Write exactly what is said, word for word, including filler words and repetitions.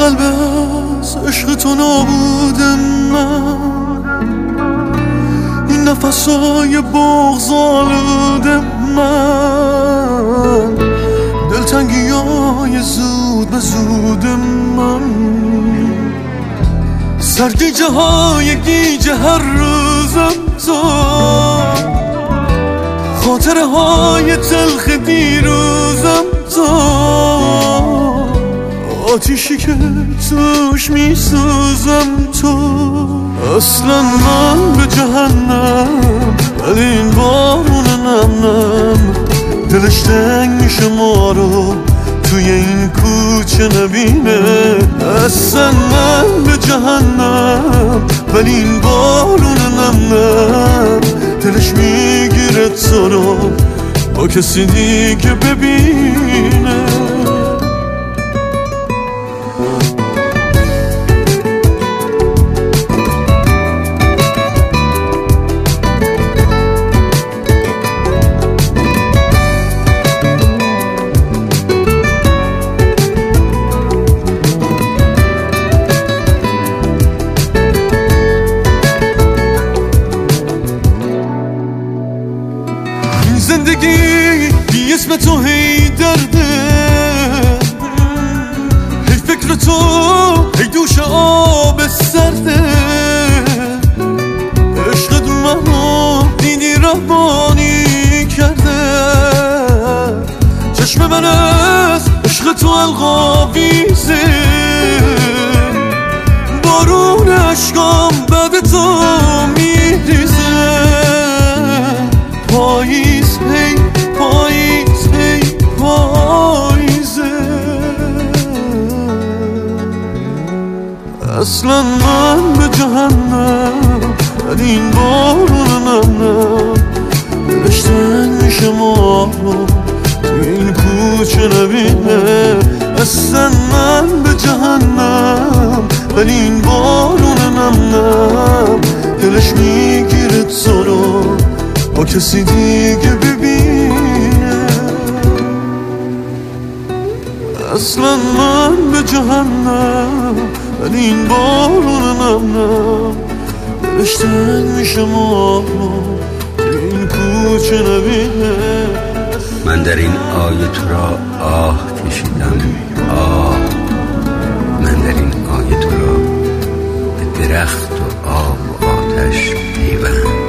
قلب از عشق تو نابودم من، این نفسای بغض آلودم من، دلتنگی های زود به زودم من، سرگیجه های گیجه هر روزم تو، خاطره های تلخ دیروزم تو، آتیشی که توش میسوزم تو. اصلا من به جهنم ولی این بارون نم نم دلش تنگ میشه ما رو توی این کوچه نبینه. اصلا من به جهنم ولی این بارون نم نم دلش میگیره تو رو با کسی دیگه ببینه. زندگی بی اسم تو هی درده، هی فکر تو هی دوش آب سرده، عشقت منو دیدی رهبانی کرده، چشم من از عشق تو القاویزه، بارون عشقام بعد تو میریزه، پاییز هی پاییز هی پاییزه. اصلا من به جهنم ولی این بارون نم نم دلش تنگ میشه ما رو توی این کوچه نبینه. اصلا من به جهنم ولی این بارون نم نم دلش میگیره تو رو با کسی دیگه ببینه. اصلا من به جهنم ولی این بارون نم نم دلش تنگ میشه ما رو این کوچه نبینه. من در این آیه تو را آه کشیدم آه، من در این آیه تو را به درخت و آب و آتش پیوند